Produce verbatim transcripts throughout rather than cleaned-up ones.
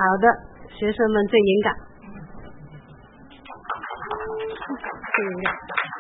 的，学生们最勇敢，最勇敢。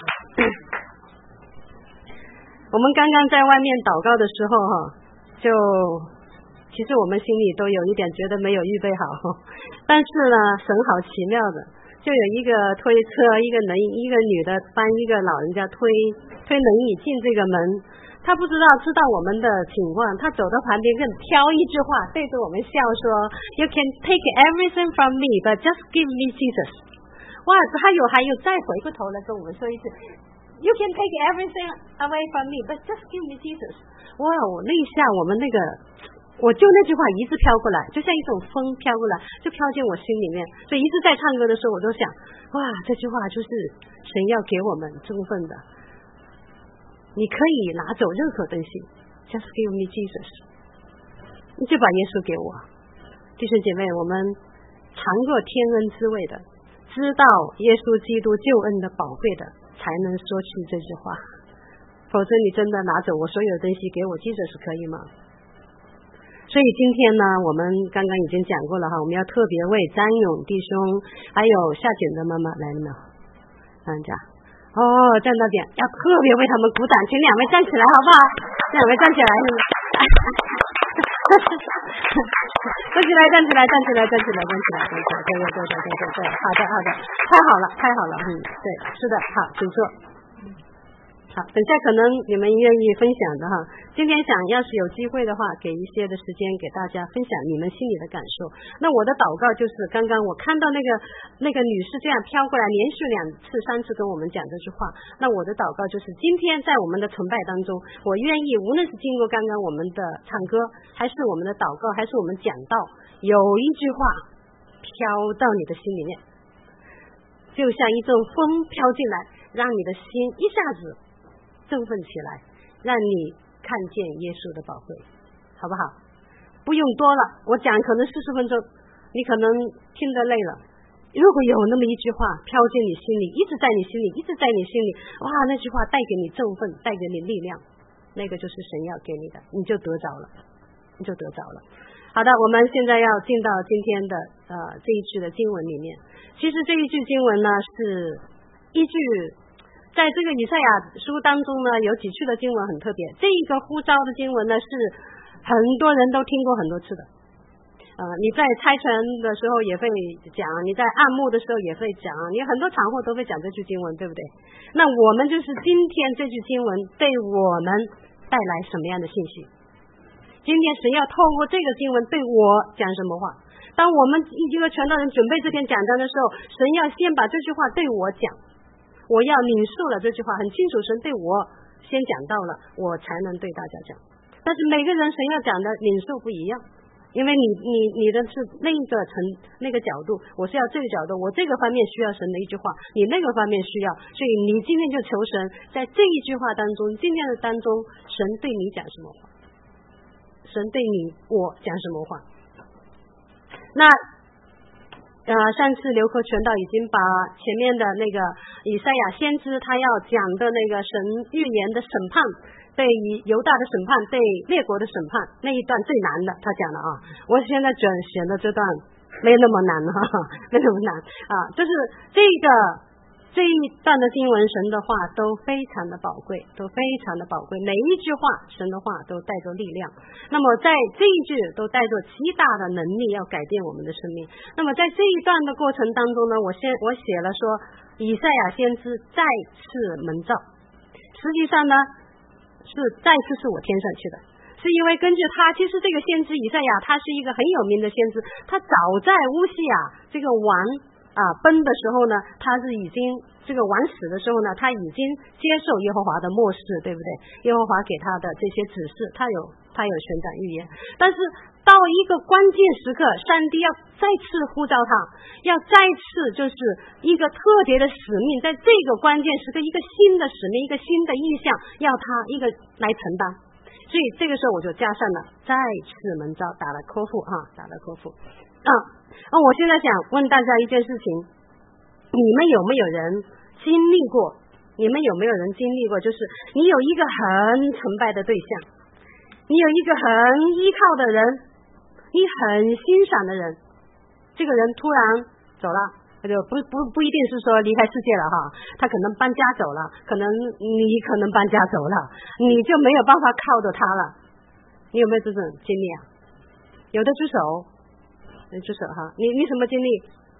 我们刚刚在外面祷告的时候哈，就其实我们心里都有一点觉得没有预备好，但是呢，神好奇妙的，就有一个推车，一个轮一个女的帮一个老人家推推轮椅进这个门，他不知道知道我们的情况，他走到旁边更挑一句话对着我们笑说 You can take everything from me but just give me Jesus。 哇，他有还有再回过头来跟我们说一次You can take everything away from me but just give me Jesus。 哇，我那一下我们那个我就那句话一直飘过来，就像一种风飘过来，就飘进我心里面。所以一直在唱歌的时候我都想，哇，这句话就是神要给我们充分的，你可以拿走任何东西 Just give me Jesus， 你就把耶稣给我。弟兄姐妹，我们尝过天恩滋味的，知道耶稣基督救恩的宝贵的，才能说出这句话，否则你真的拿走我所有东西给我Jesus可以吗？所以今天呢，我们刚刚已经讲过了哈，我们要特别为张勇弟兄还有夏瑾的妈妈来了没有？大家哦，站到点，要特别为他们鼓掌，请两位站起来好不好？两位站起来，站起来，站起来，站起来，站起来，站起来，站起来，对对对对对对对，好的好的，太好了太好了，嗯，对，是的，好，请坐。好，等下可能你们愿意分享的哈。今天想要是有机会的话，给一些的时间给大家分享你们心里的感受。那我的祷告就是，刚刚我看到那个那个女士这样飘过来，连续两次三次跟我们讲这句话。那我的祷告就是，今天在我们的崇拜当中，我愿意无论是经过刚刚我们的唱歌，还是我们的祷告，还是我们讲道，有一句话飘到你的心里面，就像一阵风飘进来，让你的心一下子振奋起来，让你看见耶稣的宝贵，好不好？不用多了，我讲可能四十分钟，你可能听得累了。如果有那么一句话飘进你心里，一直在你心里，一直在你心里，哇，那句话带给你振奋，带给你力量，那个就是神要给你的，你就得着了，你就得着了。好的，我们现在要进到今天的呃这一句的经文里面。其实这一句经文呢，是一句在这个以赛亚书当中呢，有几句的经文很特别。这一个呼召的经文呢，是很多人都听过很多次的。呃，你在差传的时候也会讲，你在按牧的时候也会讲，你很多场合都会讲这句经文，对不对？那我们就是今天这句经文对我们带来什么样的信息？今天神要透过这个经文对我讲什么话？当我们一个传道人准备这篇讲章的时候，神要先把这句话对我讲，我要领受了这句话，很清楚神对我先讲到了，我才能对大家讲。但是每个人神要讲的领受不一样，因为你你你的是那个层那个角度，我是要这个角度，我这个方面需要神的一句话，你那个方面需要，所以你今天就求神在这一句话当中，今天的当中，神对你讲什么话，神对你我讲什么话。那呃，上次刘科传道已经把前面的那个以赛亚先知他要讲的那个神预言的审判，对犹大的审判，对列国的审判那一段最难的，他讲了啊。我现在选选的这段没那么难哈，没那么难啊，就是这个这一段的经文，神的话都非常的宝贵，都非常的宝贵，每一句话神的话都带着力量。那么在这一句都带着极大的能力要改变我们的生命。那么在这一段的过程当中呢，我先我写了说以赛亚先知再次蒙召，实际上呢是再次是我添上去的，是因为根据他，其实这个先知以赛亚他是一个很有名的先知，他早在乌西雅这个王啊崩的时候呢，他是已经这个王死的时候呢，他已经接受耶和华的默示，对不对？耶和华给他的这些指示，他有他有宣讲预言，但是到一个关键时刻，上帝要再次呼召他，要再次就是一个特别的使命，在这个关键时刻，一个新的使命，一个新的意向，要他一个来承担。所以这个时候我就加上了再次蒙召，打了括弧哈，打了括弧啊。那我现在想问大家一件事情，你们有没有人经历过？你们有没有人经历过？就是你有一个很崇拜的对象，你有一个很依靠的人，你很欣赏的人， 这个人突然走了，就不不不一定是说离开世界了哈，他可能搬家走了，可能你可能搬家走了，你就没有办法靠着他了。你有没有这种经历啊？有的举手，有举手哈。你你什么经历？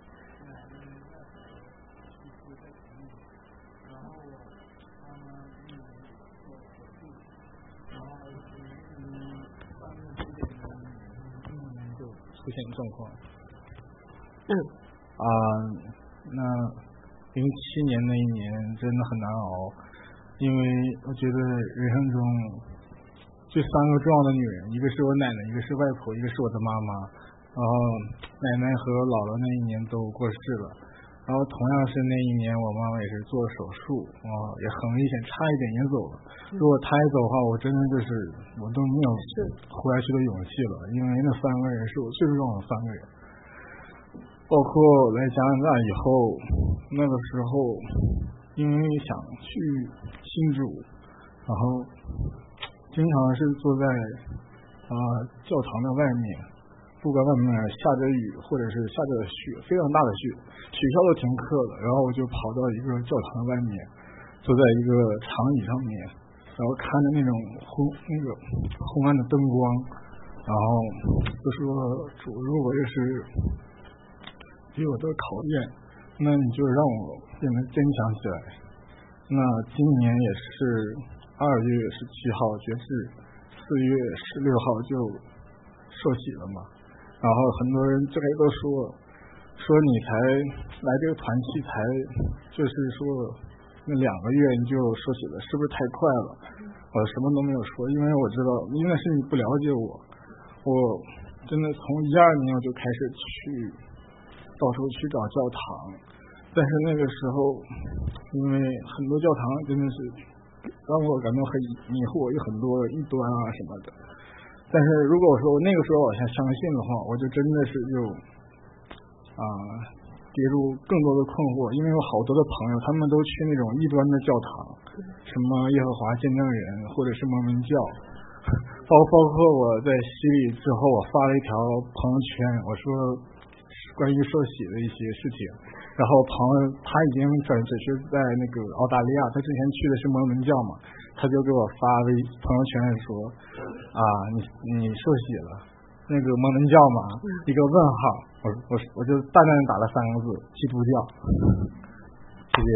出现状况。 嗯。 啊，那零七年那一年真的很难熬，因为我觉得人生中就三个重要的女人，一个是我奶奶，一个是外婆，一个是我的妈妈。然后奶奶和姥姥那一年都过世了，然后同样是那一年我妈妈也是做手术，啊，也很危险，差一点也走了。如果她一走的话，我真的就是我都没有活下去的勇气了，因为那三个人是我最重要的三个人。包括来加拿大以后，那个时候因为想去新竹，然后经常是坐在啊、呃、教堂的外面，不管外面下着雨或者是下着雪，非常大的雪，学校都停课了，然后我就跑到一个教堂外面，坐在一个长椅上面，然后看着那种昏那个昏暗的灯光，然后就说主，如果这是给我的考验，那你就让我变得坚强起来。那今年也是二月十七号截至四月十六号就受洗了嘛，然后很多人这个都说说你才来这个团契才就是说那两个月你就受洗了，是不是太快了？我什么都没有说，因为我知道因为是你不了解我，我真的从一二年我就开始去到处去找教堂，但是那个时候因为很多教堂真的是让我感到很迷惑，有很多异端啊什么的。但是如果说那个时候我想相信的话，我就真的是就啊跌入更多的困惑，因为有好多的朋友他们都去那种异端的教堂，什么耶和华见证人或者是摩门教，包包括我在洗礼之后我发了一条朋友圈，我说关于受洗的一些事情，然后朋友他已经转只是在那个澳大利亚，他之前去的是摩门教嘛，他就给我发微朋友圈说啊你你受洗了，那个摩门教嘛，一个问号，我我我就淡淡的打了三个字基督教。谢谢。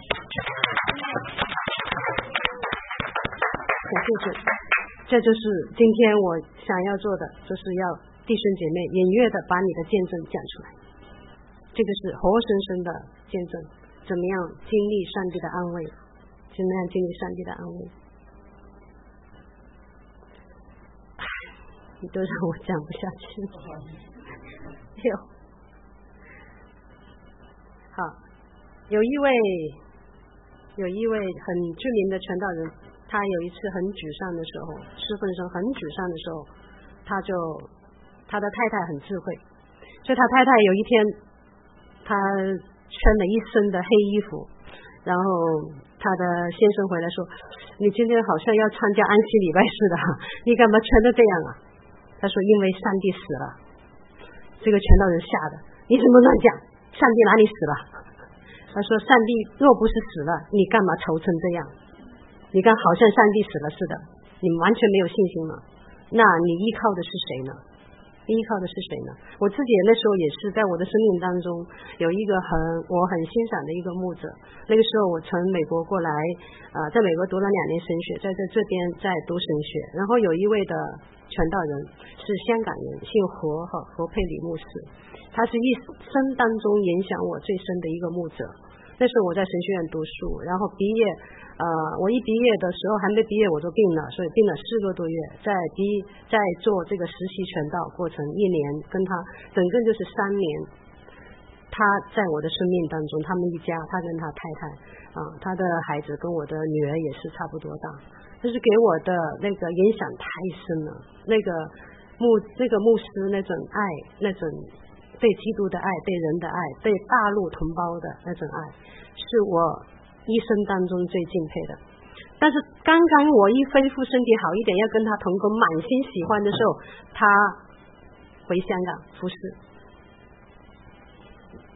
谢谢，这就是今天我想要做的，就是要弟兄姐妹隐约的把你的见证讲出来，这个是活生生的见证，怎么样经历上帝的安慰，怎么样经历上帝的安慰。你都让我讲不下去。有，好，有一位有一位很著名的传道人，他有一次很沮丧的时候，侍奉上很沮丧的时候，他就他的太太很智慧，所以他太太有一天他穿了一身的黑衣服，然后他的先生回来说，你今天好像要参加安息礼拜似的，你干嘛穿得这样啊？他说因为上帝死了。这个传道人吓的，你怎么乱讲，上帝哪里死了？他说上帝若不是死了，你干嘛愁成这样？你看好像上帝死了似的，你完全没有信心了，那你依靠的是谁呢？依靠的是谁呢？我自己那时候也是在我的生命当中有一个很我很欣赏的一个牧者，那个时候我从美国过来，呃，在美国读了两年神学，在在这边在读神学，然后有一位的传道人是香港人，姓何哈何佩里牧师，他是一生当中影响我最深的一个牧者。那时候我在神学院读书，然后毕业，呃，我一毕业的时候还没毕业我就病了，所以病了四个多月，在毕在做这个实习传道过程一年，跟他整个就是三年。他在我的生命当中，他们一家，他跟他太太啊，他的孩子跟我的女儿也是差不多大，就是给我的那个影响太深了。那个牧这个牧师那种爱，那种对基督的爱，对人的爱，对大陆同胞的那种爱，是我一生当中最敬佩的。但是刚刚我一恢复身体好一点，要跟他同工，满心喜欢的时候，他回香港服侍。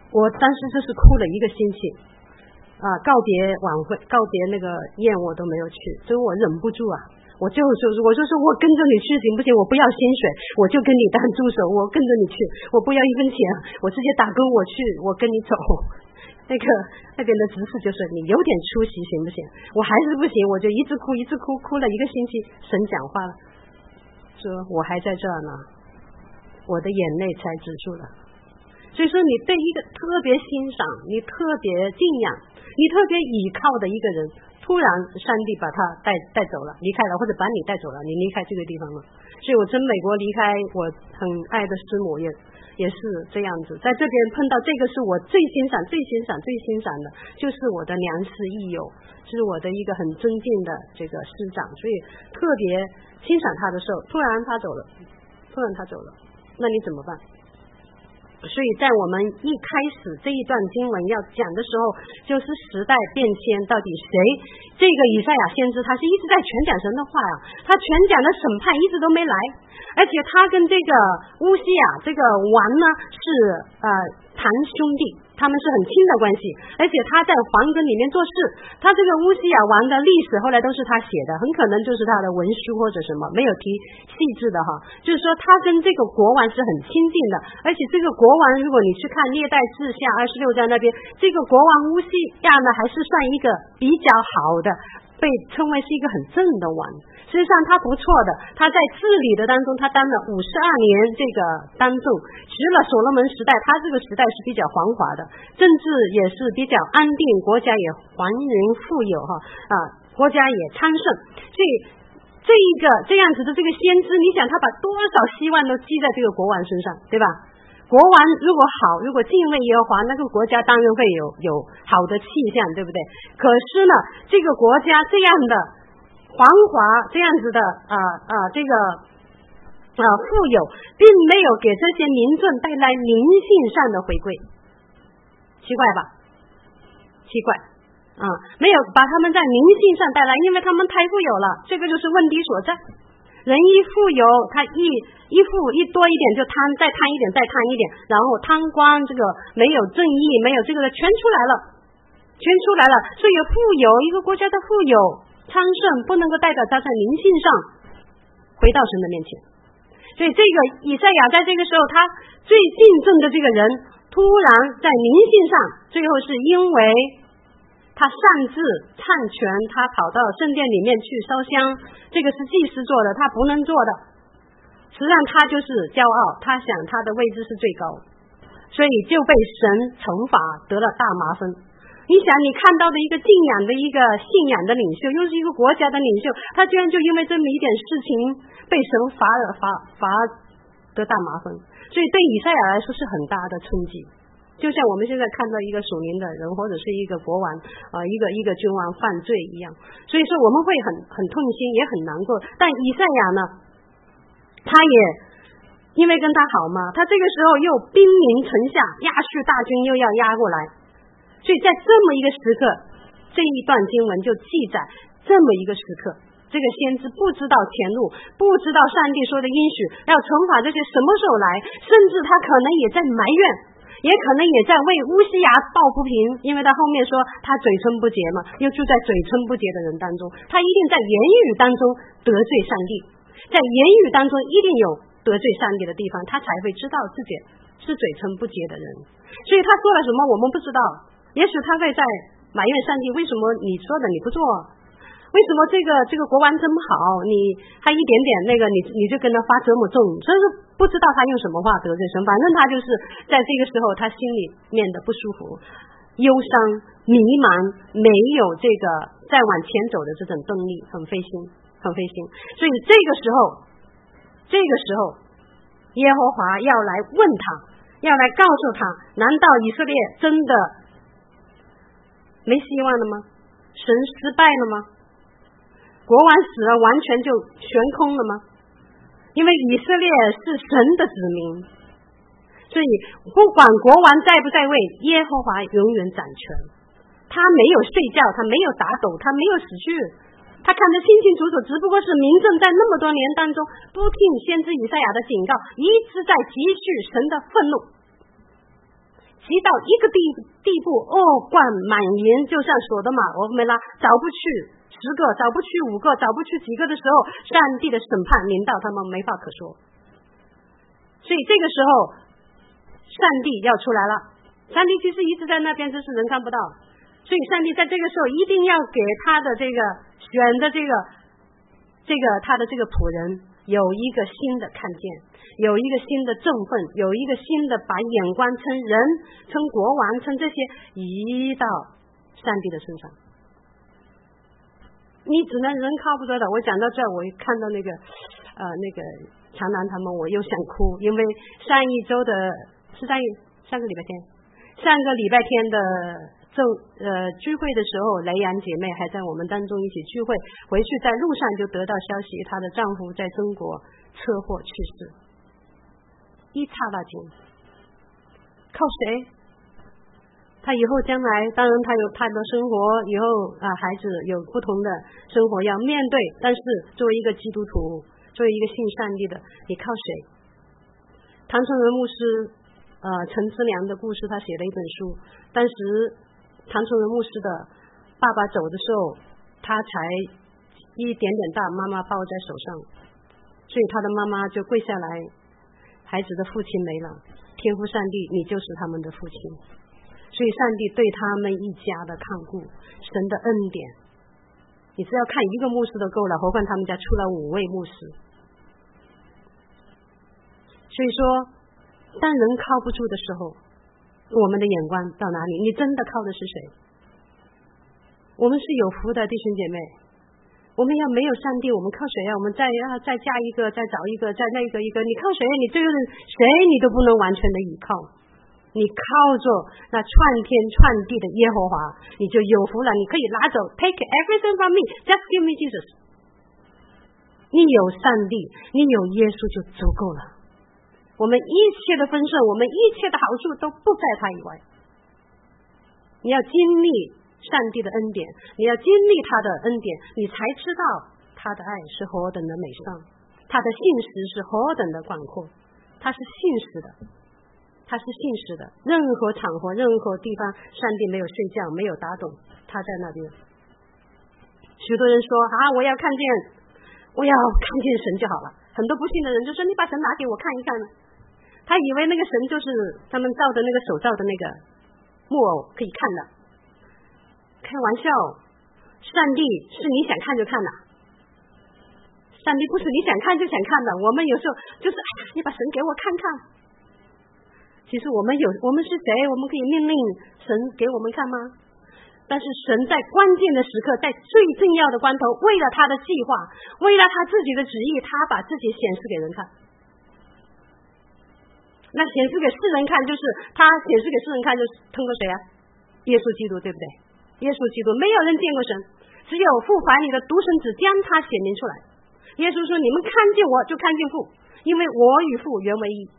我当时就是哭了一个星期啊，告别晚会告别那个宴我都没有去，所以我忍不住啊，我就说我就说我跟着你去行不行，我不要薪水，我就跟你当助手，我跟着你去，我不要一分钱，我直接打勾我去，我跟你走。那个那边的执事就说你有点出息行不行，我还是不行，我就一直哭一直哭，哭了一个星期。神讲话了，说我还在这儿呢，我的眼泪才止住了。所以说你对一个特别欣赏你特别敬仰你特别倚靠的一个人，突然上帝把他带带走了，离开了，或者把你带走了，你离开这个地方了。所以我从美国离开我很爱的师母也也是这样子，在这边碰到这个是我最欣赏最欣赏最欣赏的，就是我的良师益友，是我的一个很尊敬的这个师长，所以特别欣赏他的时候，突然他走了突然他走了，那你怎么办？所以在我们一开始这一段经文要讲的时候，就是时代变迁到底谁，这个以赛亚先知他是一直在全讲神的话呀、啊，他全讲的审判一直都没来，而且他跟这个乌西雅这个王呢是呃堂兄弟，他们是很亲的关系，而且他在皇宫里面做事，他这个乌西雅王的历史后来都是他写的，很可能就是他的文书或者什么，没有提细致的哈，就是说他跟这个国王是很亲近的，而且这个国王如果你去看列代志下二十六章那边，这个国王乌西雅呢还是算一个比较好的，被称为是一个很正的王，实际上他不错的，他在治理的当中他当了五十二年这个当众，除了所罗门时代，他这个时代是比较繁华的，政治也是比较安定，国家也繁荣富有哈啊，国家也昌盛，所以这一个这样子的这个先知，你想他把多少希望都寄在这个国王身上，对吧？国王如果好，如果敬畏耶和华，那个国家当然会有有好的气象，对不对？可是呢，这个国家这样的繁华，这样子的啊啊、呃呃、这个啊、呃、富有，并没有给这些民众带来灵性上的回归，奇怪吧？奇怪啊、呃，没有把他们在灵性上带来，因为他们太富有了，这个就是问题所在。人一富有，他一一富一多一点就贪，再贪一点再贪一点，然后贪官这个没有正义，没有这个的全出来了，全出来了。所以富有一个国家的富有昌盛，不能够代表他在灵性上回到神的面前。所以这个以赛亚在这个时候，他最敬重的这个人，突然在灵性上，最后是因为他擅自篡权，他跑到圣殿里面去烧香，这个是祭司做的，他不能做的。实际上他就是骄傲，他想他的位置是最高，所以就被神惩罚，得了大麻风。你想你看到的一个敬仰的一个信仰的领袖，又是一个国家的领袖，他居然就因为这么一点事情被神罚了罚罚得大麻风，所以对以赛亚来说是很大的冲击。就像我们现在看到一个属灵的人，或者是一个国王啊、呃，一个一个君王犯罪一样，所以说我们会很很痛心，也很难过。但以赛亚呢，他也因为跟他好嘛，他这个时候又兵临城下，亚述大军又要压过来，所以在这么一个时刻，这一段经文就记载这么一个时刻，这个先知不知道前路，不知道上帝说的应许要惩罚这些什么时候来，甚至他可能也在埋怨，也可能也在为乌西雅抱不平，因为他后面说他嘴唇不洁嘛，又住在嘴唇不洁的人当中，他一定在言语当中得罪上帝，在言语当中一定有得罪上帝的地方，他才会知道自己是嘴唇不洁的人。所以他说了什么我们不知道，也许他会在埋怨上帝，为什么你说的你不做，为什么这个这个国王这么好，你还一点点那个你你就跟他发这么重，所以说不知道他用什么话得罪神，反正他就是在这个时候他心里面的不舒服、忧伤、迷茫，没有这个再往前走的这种动力，很费心很费心。所以这个时候这个时候耶和华要来问他，要来告诉他，难道以色列真的没希望了吗？神失败了吗？国王死了完全就悬空了吗？因为以色列是神的子民，所以不管国王在不在位，耶和华永远掌权。他没有睡觉，他没有打抖，他没有死去，他看得清清楚楚，只不过是民众在那么多年当中不听先知以赛亚的警告，一直在积蓄神的愤怒，积急到一个地地步，恶贯满盈，就像索多玛俄梅拉找不去十个，找不去五个，找不去几个的时候，上帝的审判临到他们没话可说。所以这个时候上帝要出来了，上帝其实一直在那边，只是人看不到。所以上帝在这个时候一定要给他的这个选的这个这个他的这个仆人有一个新的看见，有一个新的振奋，有一个新的把眼光从人从国王从这些移到上帝的身上。你只能人靠不得的。我讲到这儿，我看到那个呃那个长南他们，我又想哭，因为上一周的是上一上个礼拜天上个礼拜天的周呃聚会的时候，雷阳姐妹还在我们当中一起聚会，回去在路上就得到消息，她的丈夫在中国车祸去世，一刹那间，靠谁？他以后将来，当然他有他的生活，以后啊孩子有不同的生活要面对，但是作为一个基督徒，作为一个信上帝的，你靠谁？唐崇文牧师呃陈之良的故事，他写了一本书，当时唐崇文牧师的爸爸走的时候，他才一点点大，妈妈抱在手上，所以他的妈妈就跪下来，孩子的父亲没了，天父上帝，你就是他们的父亲。所以上帝对他们一家的看顾，神的恩典，你只要看一个牧师都够了，何况他们家出了五位牧师。所以说当人靠不住的时候，我们的眼光到哪里？你真的靠的是谁？我们是有福的弟兄姐妹，我们要没有上帝，我们靠谁啊？我们再啊再加一个，再找一个，再那个一个，你靠谁？你最后谁你都不能完全的倚靠，你靠着那创天创地的耶和华，你就有福了。你可以拿走 take everything from me, just give me Jesus。 你有上帝，你有耶稣就足够了。我们一切的丰盛，我们一切的好处都不在他以外。你要经历上帝的恩典，你要经历他的恩典，你才知道他的爱是何等的美善，他的信实是何等的广阔。他是信实的，他是信实的，任何场合任何地方上帝没有睡觉，没有打盹，他在那边。许多人说啊，我要看见我要看见神就好了。很多不信的人就说，你把神拿给我看一看呢。他以为那个神就是他们造的那个手造的那个木偶可以看的。开玩笑，上帝是你想看就看的，上帝不是你想看就想看的。我们有时候就是哎呀，你把神给我看看。其实我们有我们是谁？我们可以命令神给我们看吗？但是神在关键的时刻，在最重要的关头，为了他的计划，为了他自己的旨意，他把自己显示给人看。那显示给世人看，就是他显示给世人看，就是通过谁啊？耶稣基督，对不对？耶稣基督，没有人见过神，只有父怀里的独生子将他显明出来。耶稣说，你们看见我就看见父，因为我与父原为一。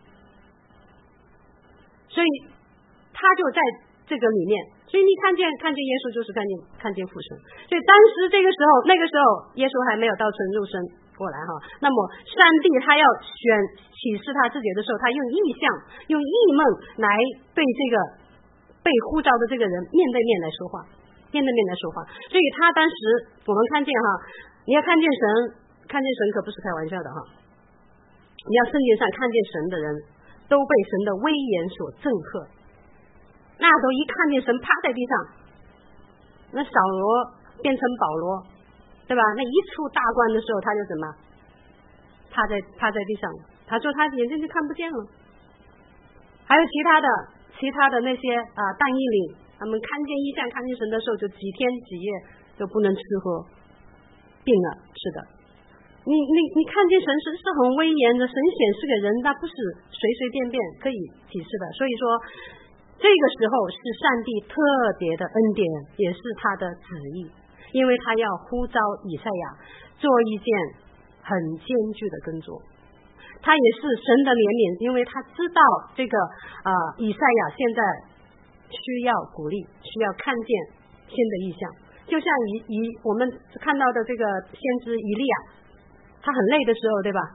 所以他就在这个里面，所以你看见看见耶稣就是看见看见父神。所以当时这个时候那个时候耶稣还没有道成肉身过来哈，那么上帝他要选启示他自己的时候，他用异象用异梦来对这个被呼召的这个人面对面来说话，面对面来说话。所以他当时我们看见哈，你要看见神，看见神可不是开玩笑的哈。你要圣经上看见神的人都被神的威严所震撼，那都一看见神趴在地上，那扫罗变成保罗，对吧？那一出大关的时候，他就怎么趴在趴在地上，他说他眼睛就看不见了。还有其他的其他的那些啊但以理，他们看见异象看见神的时候，就几天几夜就不能吃喝，病了。是的，你你你看见神是是很威严的，神显示给人，那不是随随便便可以启示的。所以说这个时候是上帝特别的恩典，也是他的旨意，因为他要呼召以赛亚做一件很艰巨的工作。他也是神的怜悯，因为他知道这个啊、呃，以赛亚现在需要鼓励，需要看见新的意象。就像以以我们看到的这个先知以利亚，他很累的时候，对吧？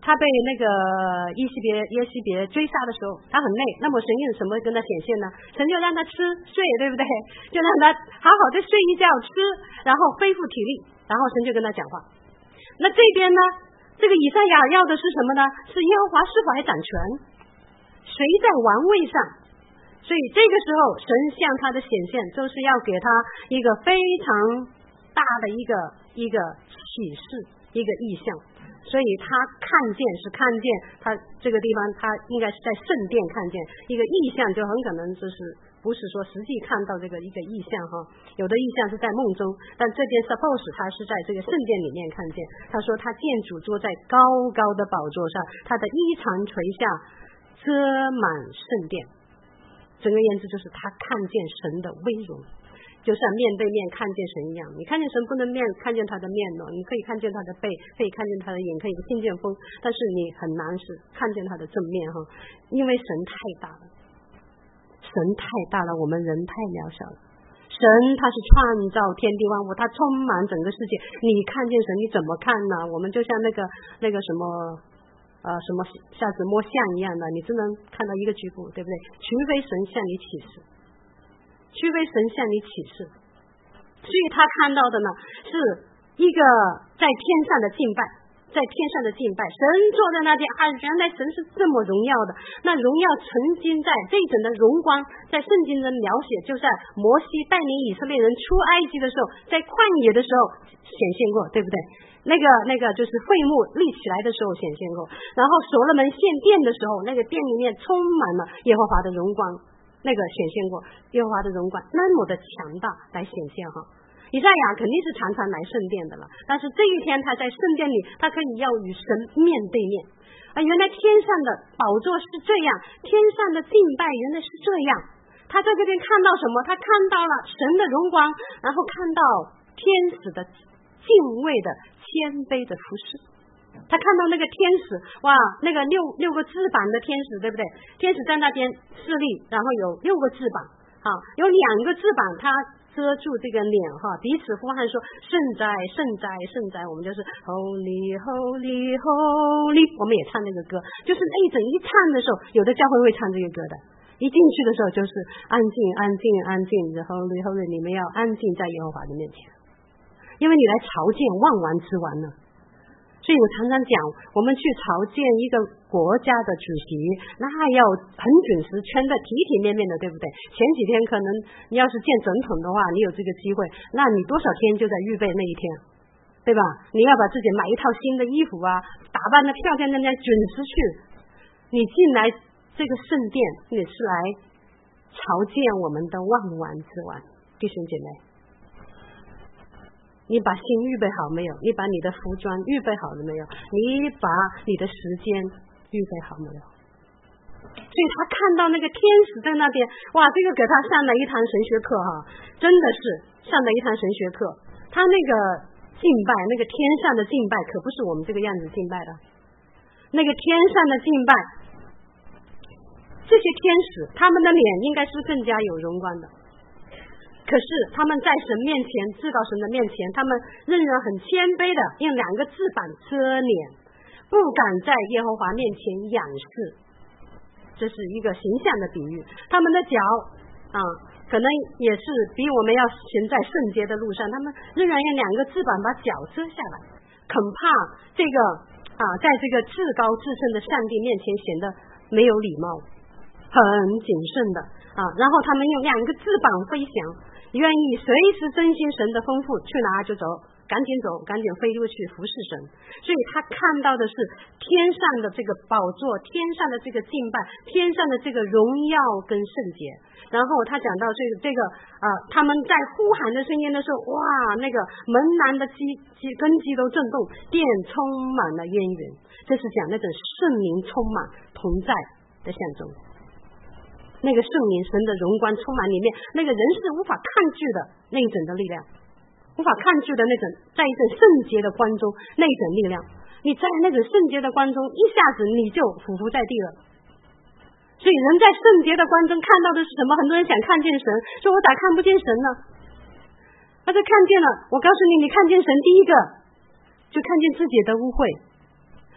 他被那个耶西别耶西别追杀的时候，他很累，那么神用什么跟他显现呢？神就让他吃睡，对不对？就让他好好的睡一觉吃，然后恢复体力，然后神就跟他讲话。那这边呢，这个以赛亚要的是什么呢？是耶和华是否还掌权，谁在王位上。所以这个时候神向他的显现就是要给他一个非常大的一个一个启示，一个意象。所以他看见是看见他这个地方，他应该是在圣殿看见一个意象，就很可能就是不是说实际看到这个一个意象哈，有的意象是在梦中，但这边 suppose 他是在这个圣殿里面看见。他说他见主坐在高高的宝座上，他的衣裳垂下，遮满圣殿。整个言之就是他看见神的威荣，就像面对面看见神一样。你看见神不能面看见他的面哦，你可以看见他的背，可以看见他的眼，可以听见风，但是你很难是看见他的正面哈，因为神太大了，神太大了，我们人太渺小了。神他是创造天地万物，他充满整个世界，你看见神你怎么看呢？我们就像那个那个什么呃，什么瞎子摸象一样的，你只能看到一个局部，对不对？除非神向你启示，除非神向你启示。所以他看到的呢，是一个在天上的敬拜，在天上的敬拜，神坐在那边啊，原来神是这么荣耀的。那荣耀曾经在这一整的荣光，在圣经的描写，就在摩西带领以色列人出埃及的时候，在旷野的时候显现过，对不对？那个那个就是会幕立起来的时候显现过，然后所罗门献殿的时候，那个殿里面充满了耶和华的荣光，那个显现过耶和华的荣光那么的强大来显现哈。以赛亚肯定是常常来圣殿的了，但是这一天他在圣殿里，他可以要与神面对面啊！原来天上的宝座是这样，天上的敬拜原来是这样。他在这边看到什么？他看到了神的荣光，然后看到天使的敬畏的谦卑的服侍。他看到那个天使，哇，那个六六个翅膀的天使，对不对？天使在那边侍立，然后有六个翅膀，啊，有两个翅膀，他遮住这个脸哈，彼此呼喊说圣哉圣哉圣哉，我们就是 Holy Holy Holy， 我们也唱那个歌，就是那一整一唱的时候，有的教会会唱这个歌的，一进去的时候就是安静安静安静 Holy Holy， 你们要安静在耶和华的面前，因为你来朝见万王之王呢。所以我常常讲，我们去朝见一个国家的主席，那要很准时，穿得体体面面的，对不对？前几天可能你要是见总统的话，你有这个机会，那你多少天就在预备那一天，对吧？你要把自己买一套新的衣服啊，打扮得漂漂亮亮，准时去。你进来这个圣殿，你是来朝见我们的万王之王，弟兄姐妹。你把心预备好没有？你把你的服装预备好了没有？你把你的时间预备好没有？所以他看到那个天使在那边，哇，这个给他上了一堂神学课哈，真的是上了一堂神学课。他那个敬拜，那个天上的敬拜可不是我们这个样子敬拜的，那个天上的敬拜，这些天使他们的脸应该是更加有荣光的。可是他们在神面前，至高神的面前，他们仍然很谦卑的用两个翅膀遮脸，不敢在耶和华面前仰视。这是一个形象的比喻。他们的脚啊，可能也是比我们要行在圣洁的路上，他们仍然用两个翅膀把脚遮下来，恐怕这个啊，在这个至高至圣的上帝面前显得没有礼貌，很谨慎的啊。然后他们用两个翅膀飞翔，愿意随时珍惜神的丰富，去哪就走，赶紧走，赶紧飞出去服侍神。所以他看到的是天上的这个宝座，天上的这个敬拜，天上的这个荣耀跟圣洁。然后他讲到这个这个呃，他们在呼喊的声音的时候，哇，那个门栏的基基根基都震动，殿充满了烟云。这是讲那种圣灵充满同在的象征。那个圣灵神的荣光充满里面，那个人是无法抗拒的那一种的力量，无法抗拒的那种，在一种圣洁的光中那一种力量，你在那种圣洁的光中，一下子你就匍匐在地了。所以人在圣洁的光中看到的是什么？很多人想看见神，说我咋看不见神呢？他就看见了，我告诉你，你看见神，第一个就看见自己的污秽，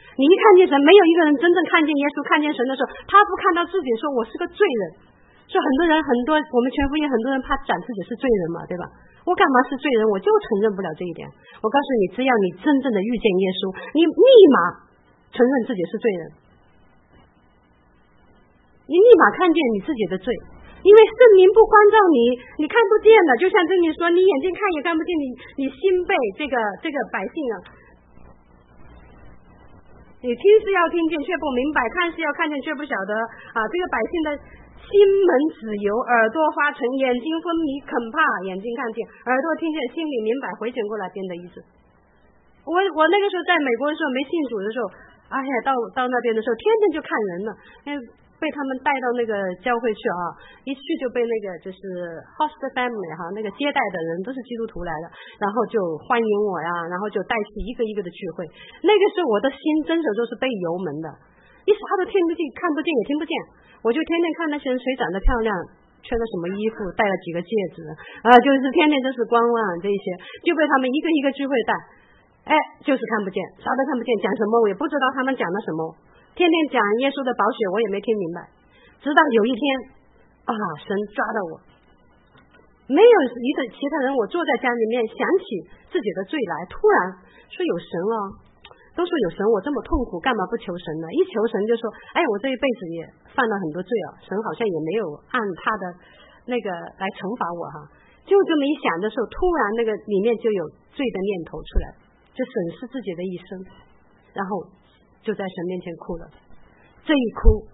你一看见神，没有一个人真正看见耶稣看见神的时候，他不看到自己说我是个罪人。所以很多人很多我们全福音很多人怕讲自己是罪人嘛，对吧？我干嘛是罪人？我就承认不了这一点。我告诉你，只要你真正的遇见耶稣，你立马承认自己是罪人，你立马看见你自己的罪，因为圣灵不光照你，你看不见的。就像这里说，你眼睛看也看不见，你你心被这个这个百姓啊，你听是要听见却不明白，看是要看见却不晓得啊！这个百姓的心门子油，耳朵发沉，眼睛昏迷，肯怕眼睛看见，耳朵听见，心里明白，回转过来变的意思。我我那个时候在美国的时候没信主的时候，哎呀，到到那边的时候，天天就看人了，因为被他们带到那个教会去啊，一去就被那个就是 host family 哈，那个接待的人都是基督徒来的，然后就欢迎我呀，然后就带去一个一个的聚会。那个时候我的心真的都是被油门的，一啥都听不进，看不见也听不见，我就天天看那些人谁长得漂亮，穿了什么衣服，戴了几个戒指啊，就是天天就是观望这些，就被他们一个一个聚会带，哎，就是看不见，啥都看不见，讲什么我也不知道他们讲了什么，天天讲耶稣的宝血我也没听明白，直到有一天啊，神抓到我，没有一个其他人，我坐在家里面想起自己的罪来，突然说有神了，都说有神，我这么痛苦干嘛不求神呢？一求神就说，哎，我这一辈子也犯了很多罪啊，神好像也没有按他的那个来惩罚我哈。就这么一想的时候，突然那个里面就有罪的念头出来，就审视自己的一生，然后就在神面前哭了。这一哭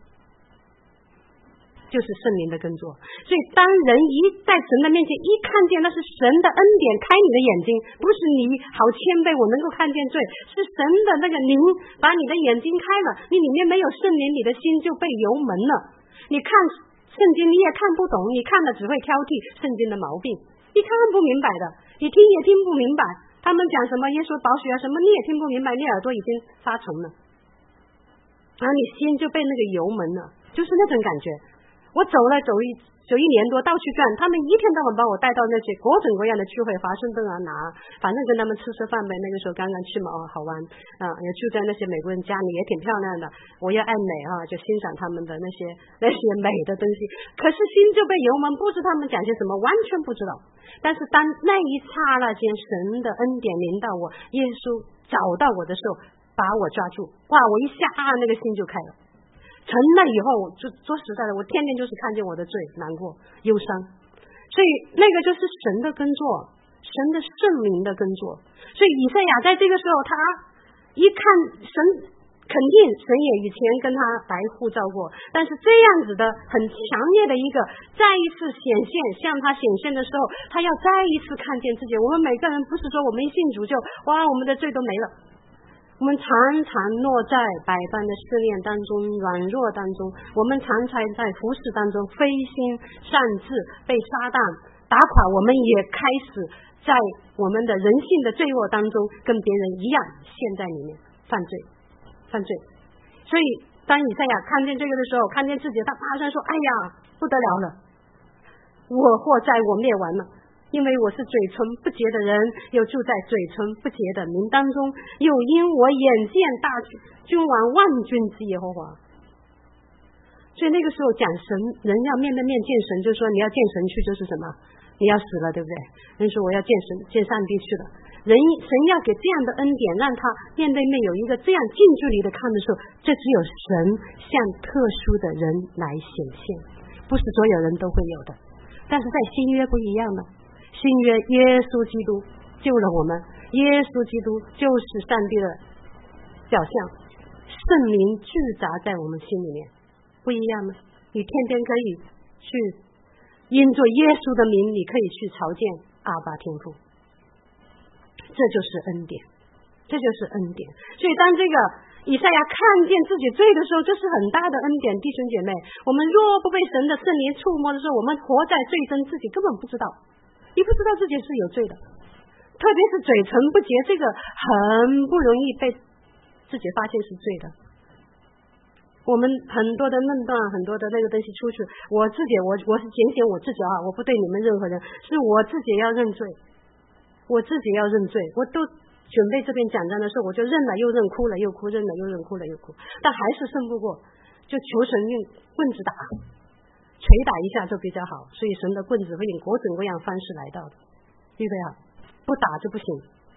就是圣灵的工作。所以当人一在神的面前一看见那是神的恩典开你的眼睛，不是你好谦卑我能够看见罪，是神的那个灵把你的眼睛开了，你里面没有圣灵，你的心就被油门了，你看圣经你也看不懂，你看了只会挑剔圣经的毛病，你看不明白的，你听也听不明白，他们讲什么耶稣宝血啊什么你也听不明白，你耳朵已经发沉了，然后你心就被那个油门了，就是那种感觉。我走了走一走一年多，到处转，他们一天到晚把我带到那些各种各样的聚会，华盛顿啊哪，反正跟他们吃吃饭呗。那个时候刚刚去嘛，哦好玩啊，也住在那些美国人家里，也挺漂亮的。我要爱美啊，就欣赏他们的那些那些美的东西。可是心就被油门，不知他们讲些什么，完全不知道。但是当那一刹那间，神的恩典临到我，耶稣找到我的时候，把我抓住，哇！我一下啊，那个心就开了。成了以后，就说实在的，我天天就是看见我的罪，难过、忧伤，所以那个就是神的工作，神的圣灵的工作。所以以赛亚在这个时候，他一看神，肯定神也以前跟他来呼召过，但是这样子的很强烈的一个再一次显现，向他显现的时候，他要再一次看见自己。我们每个人不是说我们一信主就哇，我们的罪都没了。我们常常落在百般的试炼当中，软弱当中，我们常常在服侍当中非心擅自被撒旦打垮，我们也开始在我们的人性的罪恶当中跟别人一样陷在里面犯罪犯罪。所以当以赛亚看见这个的时候，看见自己，他马上说，哎呀不得了了，我祸哉我灭亡了，因为我是嘴唇不洁的人，又住在嘴唇不洁的民当中，又因我眼见大君王万军之耶和华。所以那个时候讲神，人要面对面见神，就说你要见神去就是什么，你要死了，对不对？人说我要见神见上帝去了，人神要给这样的恩典，让他面对面有一个这样近距离的看的时候，这只有神向特殊的人来显现，不是所有人都会有的。但是在新约不一样的，新约耶稣基督救了我们，耶稣基督就是上帝的表象，圣灵驻扎在我们心里面，不一样吗？你天天可以去因着耶稣的名，你可以去朝见阿爸天父，这就是恩典，这就是恩典。所以当这个以赛亚看见自己罪的时候，这是很大的恩典，弟兄姐妹，我们若不被神的圣灵触摸的时候，我们活在罪中，自己根本不知道，你不知道自己是有罪的，特别是嘴唇不洁，这个很不容易被自己发现是罪的。我们很多的论断，很多的那个东西出去，我自己我我是拣选我自己啊，我不对你们任何人，是我自己要认罪，我自己要认罪，我都准备这篇讲章的时候，我就认了又认，哭了又哭，认了又认，哭了又哭，但还是胜不过，就求神用棍子打，捶打一下就比较好。所以神的棍子会用各种各样方式来到的，对不对啊？不打就不行。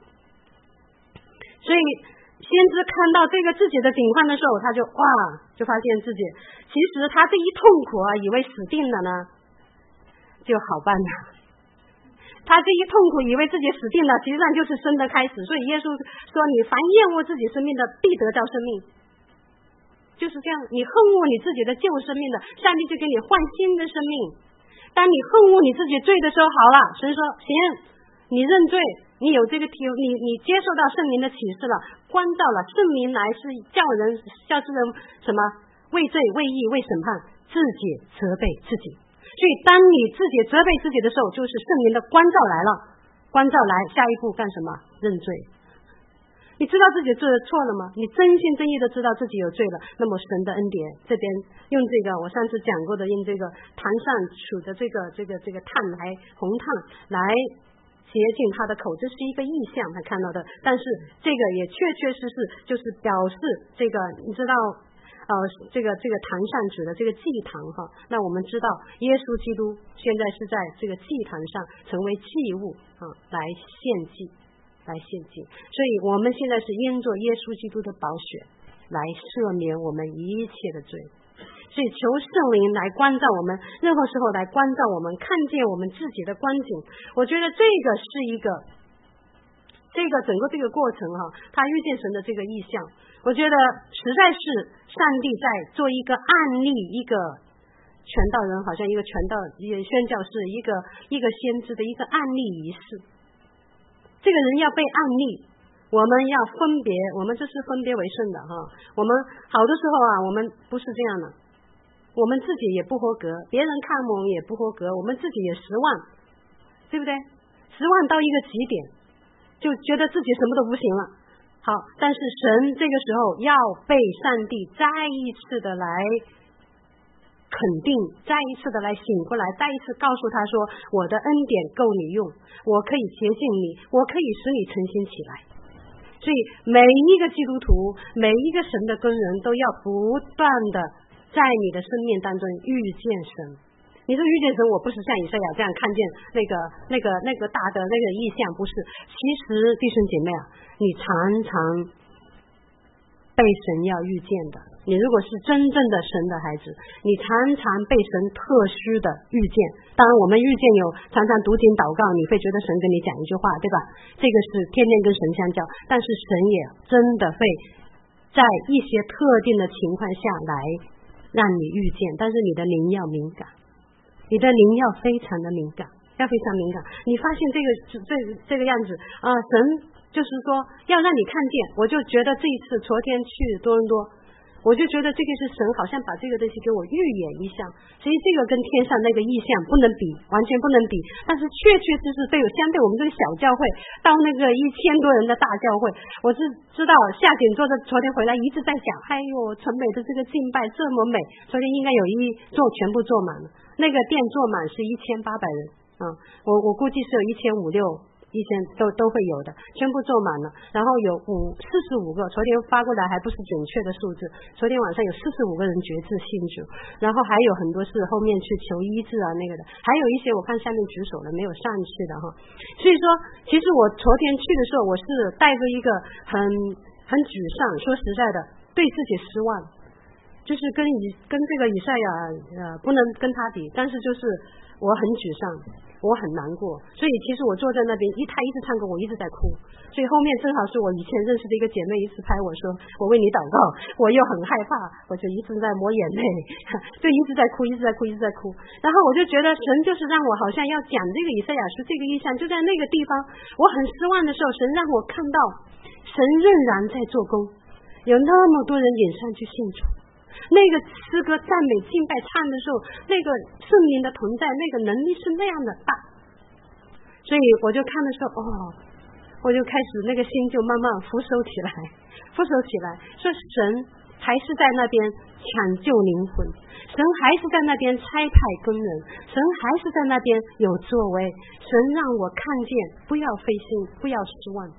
所以先知看到这个自己的境况的时候，他就哇，就发现自己其实他这一痛苦啊，以为死定了呢，就好办了。他这一痛苦以为自己死定了，实际上就是生的开始。所以耶稣说，你凡厌恶自己生命的，必得到生命，就是这样。你恨恶你自己的旧生命的，上帝就给你换新的生命。当你恨恶你自己罪的时候，好了，神说行，你认罪，你有这个体，你你接受到圣灵的启示了，关照了，圣灵来是叫人叫世人什么为罪为义为审判，自己责备自己。所以当你自己责备自己的时候，就是圣灵的关照来了，关照来，下一步干什么？认罪。你知道自己做的错了吗？你真心真意的知道自己有罪了，那么神的恩典这边用这个我上次讲过的，用这个坛上杵着这个这个这个炭来红炭来洁净他的口，这是一个意象他看到的，但是这个也确确实实就是表示这个你知道呃，这个这个坛上指的这个祭坛哈，那我们知道耶稣基督现在是在这个祭坛上成为祭物啊，来献祭，来献祭。所以我们现在是因着耶稣基督的宝血来赦免我们一切的罪。所以求圣灵来关照我们，任何时候来关照我们，看见我们自己的光景。我觉得这个是一个。这个整个这个过程哈，他遇见神的这个意象，我觉得实在是上帝在做一个案例，一个传道人，好像一个传道一个宣教士，一个一个先知的一个案例仪式。这个人要被案例，我们要分别，我们这是分别为圣的哈。我们好多时候啊，我们不是这样的，我们自己也不合格，别人看我们也不合格，我们自己也失望，对不对？失望到一个极点。就觉得自己什么都不行了，好，但是神这个时候要被上帝再一次的来肯定，再一次的来醒过来，再一次告诉他说，我的恩典够你用，我可以洁净你，我可以使你重新起来。所以每一个基督徒，每一个神的工人都要不断的在你的生命当中遇见神。你说遇见神，我不是像以赛亚这样看见那个那个那个大的那个意象，不是。其实弟兄姐妹啊，你常常被神要遇见的。你如果是真正的神的孩子，你常常被神特殊的遇见。当然我们遇见有常常读经祷告，你会觉得神跟你讲一句话，对吧？这个是天天跟神相交，但是神也真的会在一些特定的情况下来让你遇见，但是你的灵要敏感，你的灵要非常的敏感，要非常敏感。你发现这个这这个样子啊，神就是说要让你看见。我就觉得这一次昨天去多伦多，我就觉得这个是神好像把这个东西给我预演一下。其实这个跟天上那个意象不能比，完全不能比，但是确确实实对有相对我们这个小教会到那个一千多人的大教会，我是知道夏瑾坐着昨天回来一直在讲，哎呦陈美的这个敬拜这么美，昨天应该有一座全部坐满了，那个店坐满是一千八百人啊、嗯，我我估计是有一千五六一千都都会有的，全部坐满了。然后有五四十五个，昨天发过来还不是准确的数字，昨天晚上有四十五个人决志信主，然后还有很多是后面去求医治啊那个的，还有一些我看下面举手的没有上去的哈。所以说，其实我昨天去的时候，我是带着一个很很沮丧，说实在的，对自己失望，就是跟以跟这个以赛亚呃不能跟他比，但是就是我很沮丧。我很难过，所以其实我坐在那边一他一直唱歌，我一直在哭。所以后面正好是我以前认识的一个姐妹一直拍我说我为你祷告，我又很害怕，我就一直在抹眼泪，就一直在哭一直在哭一直在哭。然后我就觉得神就是让我好像要讲这个以赛亚书这个意象，就在那个地方我很失望的时候，神让我看到神仍然在做工，有那么多人引上去信主，那个诗歌赞美敬拜唱的时候，那个圣灵的同在，那个能力是那样的大。所以我就看的时候，哦，我就开始那个心就慢慢扶手起来，扶手起来，说神还是在那边抢救灵魂，神还是在那边差派工人，神还是在那边有作为，神让我看见，不要灰心，不要失望。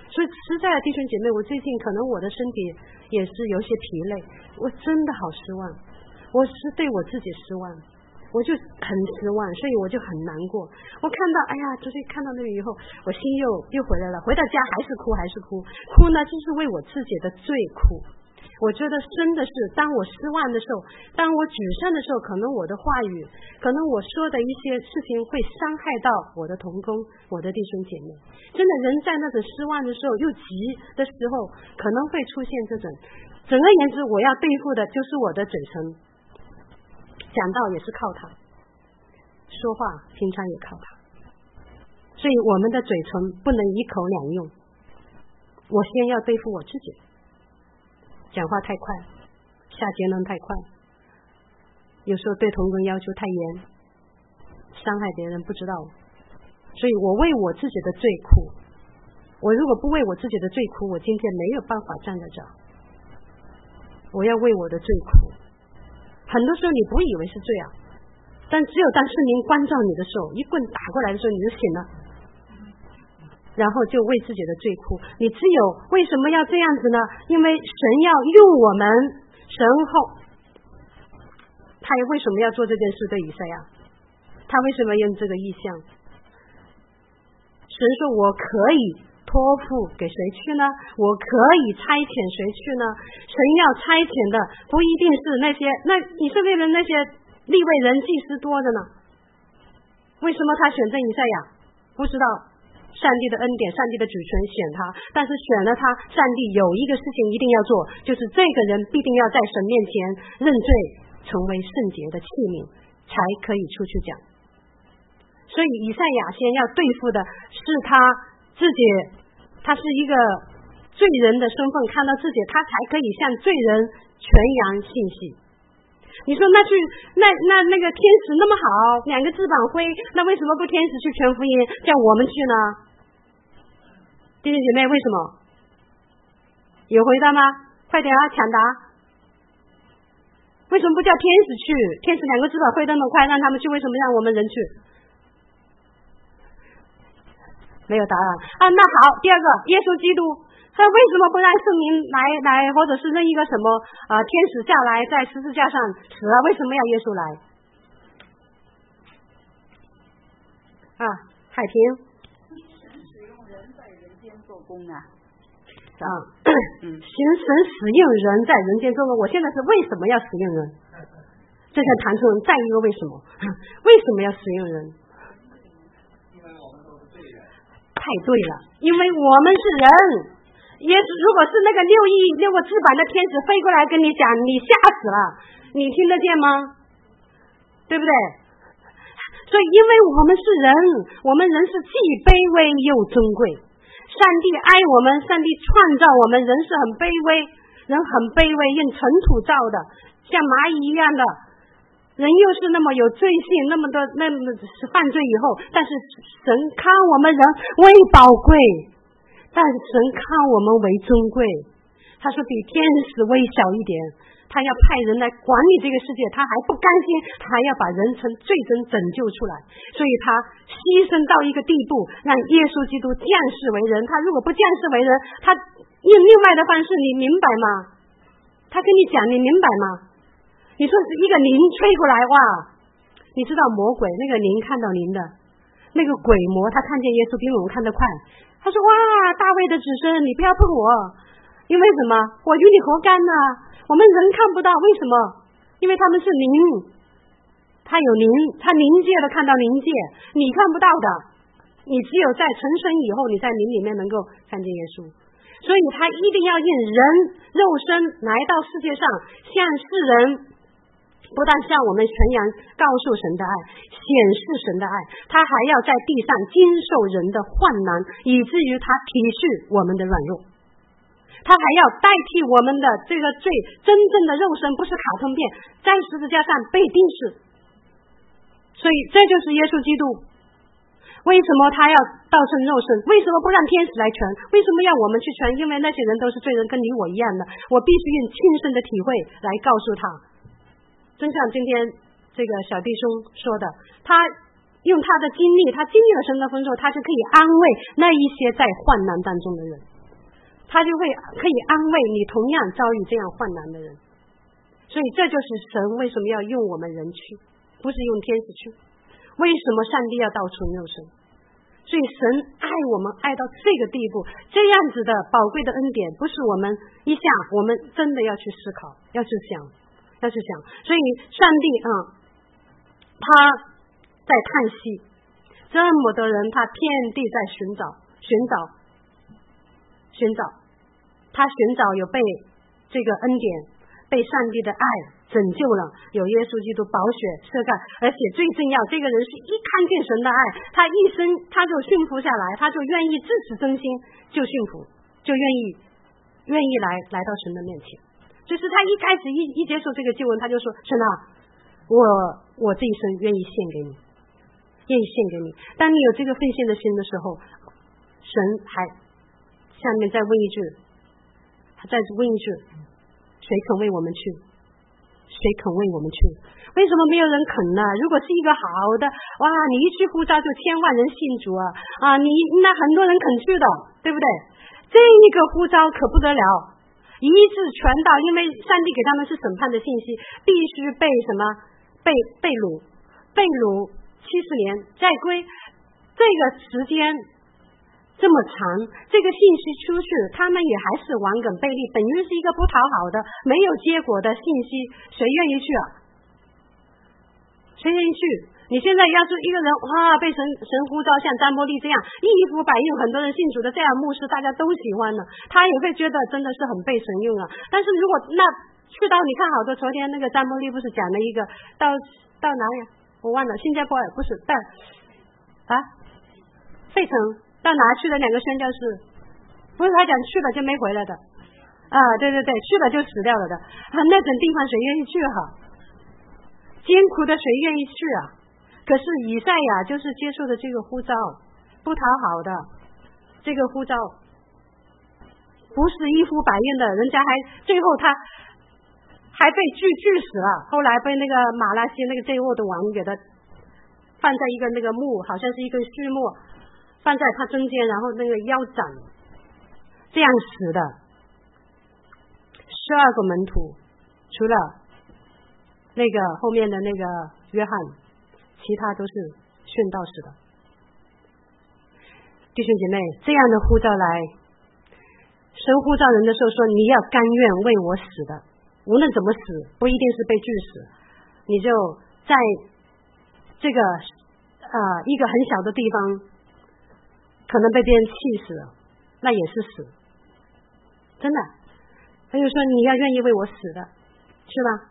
所以实在的弟兄姐妹，我最近可能我的身体也是有些疲累，我真的好失望，我是对我自己失望，我就很失望，所以我就很难过。我看到，哎呀，昨天看到那个以后，我心又又回来了。回到家还是哭，还是哭，哭呢，就是为我自己的罪哭。我觉得真的是，当我失望的时候，当我沮丧的时候，可能我的话语，可能我说的一些事情会伤害到我的同工，我的弟兄姐妹。真的，人在那种失望的时候，又急的时候，可能会出现这种。总而言之，我要对付的就是我的嘴唇。讲道也是靠它，说话平常也靠它，所以我们的嘴唇不能一口两用。我先要对付我自己，讲话太快，下结论太快，有时候对同工要求太严，伤害别人不知道。所以我为我自己的罪哭，我如果不为我自己的罪哭，我今天没有办法站在这儿。我要为我的罪哭。很多时候你不以为是罪啊，但只有当圣灵关照你的时候，一棍打过来的时候，你就醒了，然后就为自己的罪哭。你只有为什么要这样子呢？因为神要用我们，神后他为什么要做这件事？对以赛亚，他为什么用这个意象？神说我可以托付给谁去呢？我可以差遣谁去呢？神要差遣的不一定是那些那以色列人那些利未人祭司多着呢。为什么他选择以赛亚？不知道，上帝的恩典，上帝的主权选他，但是选了他，上帝有一个事情一定要做，就是这个人必定要在神面前认罪，成为圣洁的器皿，才可以出去讲。所以以赛亚先要对付的是他自己，他是一个罪人的身份，看到自己他才可以向罪人传扬信息。你说那去那那那个天使那么好，两个翅膀挥，那为什么不天使去传福音，叫我们去呢？弟兄姐妹，为什么？有回答吗？快点啊，抢答！为什么不叫天使去？天使两个翅膀挥得那么快，让他们去，为什么让我们人去？没有答案啊。那好，第二个，耶稣基督，他为什么不让圣灵来来，或者是任一个什么啊、呃、天使下来在十字架上死了？为什么要耶稣来？啊，海平。 神使用人在人间做工啊。 啊，嗯，行神使用人在人间做工。我现在是为什么要使用人？这才谈出再一个为什么？为什么要使用人？太对了，因为我们是人。也如果是那个六亿六个翅膀的天使飞过来跟你讲，你吓死了，你听得见吗？对不对？所以因为我们是人，我们人是既卑微又尊贵。上帝爱我们，上帝创造我们，人是很卑微，人很卑微，用尘土造的，像蚂蚁一样的。人又是那么有罪性，那么的那么犯罪以后，但是神看我们人为宝贵，但神看我们为尊贵。他说比天使微小一点，他要派人来管理这个世界，他还不甘心，他要把人从罪中拯救出来，所以他牺牲到一个地步，让耶稣基督降世为人。他如果不降世为人，他用另外的方式，你明白吗？他跟你讲，你明白吗？你说是一个灵吹过来，哇！你知道魔鬼那个灵看到灵的，那个鬼魔他看见耶稣比我们看得快，他说哇，大卫的子孙，你不要碰我，因为什么？我与你何干呢？我们人看不到，为什么？因为他们是灵，他有灵，他灵界的看到灵界，你看不到的，你只有在重生以后，你在灵里面能够看见耶稣。所以他一定要用人肉身来到世界上，向世人不但向我们传扬告诉神的爱，显示神的爱，他还要在地上经受人的患难，以至于他体恤我们的软弱。他还要代替我们的这个罪，真正的肉身，不是卡通片，在十字架上被钉死。所以这就是耶稣基督。为什么他要道成肉身？为什么不让天使来传？为什么要我们去传？因为那些人都是罪人，跟你我一样的，我必须用亲身的体会来告诉他。真像今天这个小弟兄说的，他用他的经历，他经历了神的丰收，他就可以安慰那一些在患难当中的人。 他就会可以安慰你同样遭遇这样患难的人。所以这就是神为什么要用我们人去，不是用天使去。为什么上帝要道成肉身？所以神爱我们爱到这个地步，这样子的宝贵的恩典，不是我们一下，我们真的要去思考，要去想，要去想。所以上帝啊，他在叹息，这么多人，他遍地在寻找，寻找，寻找，他寻找有被这个恩典，被上帝的爱拯救了，有耶稣基督宝血遮盖，而且最重要，这个人是一看见神的爱，他一生他就驯服下来，他就愿意自始真心就驯服，就愿意愿意来来到神的面前。就是他一开始一一接受这个救恩，他就说：神啊，我我这一生愿意献给你，愿意献给你。当你有这个奉献的心的时候，神还下面再问一句，他再问一句：谁肯为我们去？谁肯为我们去？为什么没有人肯呢？如果是一个好的，哇，你一去呼召就千万人信主啊啊！你那很多人肯去的，对不对？这一个呼召可不得了，一致全道，因为上帝给他们是审判的信息，必须被什么？被被掳，被掳七十年再归，这个时间这么长，这个信息出去，他们也还是顽梗悖逆，等于是一个不讨好的、没有结果的信息，谁愿意去啊？谁愿意去？你现在要是一个人哇，被神神呼召，像张伯利这样一呼百应，很多人信主的这样牧师，大家都喜欢呢，他也会觉得真的是很被神用啊。但是如果那去到你看好多，昨天那个张伯利不是讲了一个到到哪里？我忘了，新加坡不是到啊，费城。到哪去的两个宣教士，不是他讲去了就没回来的啊，对对对，去了就死掉了的啊，那种地方谁愿意去哈？艰苦的谁愿意去啊？可是以赛亚就是接受的这个呼召，不讨好的这个呼召，不是一呼百应的，人家还最后他还被锯锯死了，后来被那个马拉西那个这沃的王给他放在一个那个木，好像是一根锯末。放在他中间，然后那个腰斩，这样死的。十二个门徒，除了那个后面的那个约翰，其他都是殉道死的。弟兄姐妹，这样的呼召来，神呼召人的时候说：你要甘愿为我死的，无论怎么死，不一定是被锯死，你就在这个呃一个很小的地方。可能被别人气死了，那也是死，真的。他就说你要愿意为我死的，是吧？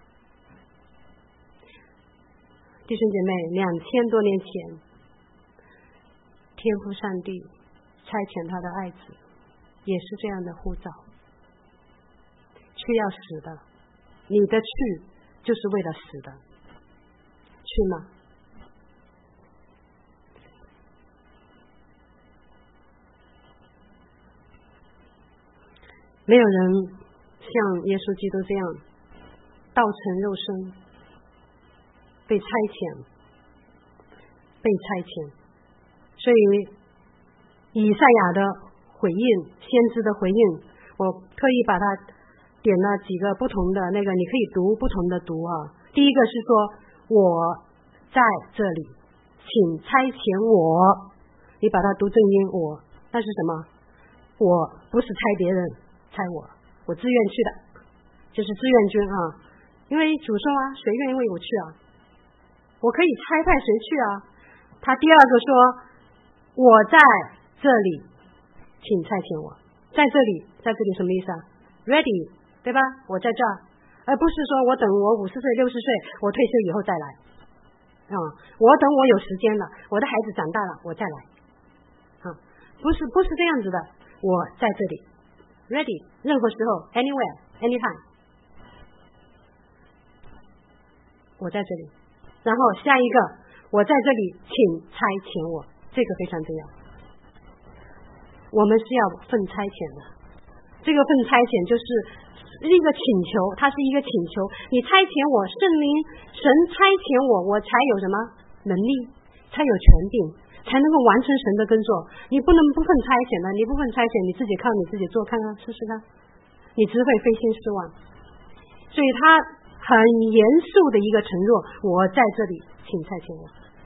弟兄姐妹，两千多年前，天父上帝差遣他的爱子，也是这样的呼召，去要死的，你的去就是为了死的，去吗？没有人像耶稣基督这样道成肉身，被差遣，被差遣。所以以赛亚的回应，先知的回应，我特意把它点了几个不同的那个，你可以读不同的读啊。第一个是说我在这里，请差遣我，你把它读正音，我那是什么？我不是差别人。猜我，我自愿去的，就是志愿军啊！因为主说啊，谁愿意为我去啊？我可以差派谁去啊？他第二个说，我在这里，请差遣我，在这里，在这里什么意思啊 ？Ready， 对吧？我在这儿，而不是说我等我五十岁、六十岁，我退休以后再来啊、嗯！我等我有时间了，我的孩子长大了，我再来啊、嗯！不是，不是这样子的，我在这里。Ready， 任何时候 ，anywhere， anytime， 我在这里。然后下一个，我在这里，请差遣我，这个非常重要。我们是要奉差遣的，这个奉差遣就是一个请求，它是一个请求。你差遣我，圣灵神差遣我，我才有什么能力？ 才有权柄，才能够完成神的工作。你不能不分差遣的，你不分差遣，你自己靠你自己做看看试试看，你只会非心失望。所以他很严肃的一个承诺，我在这里，请差遣我。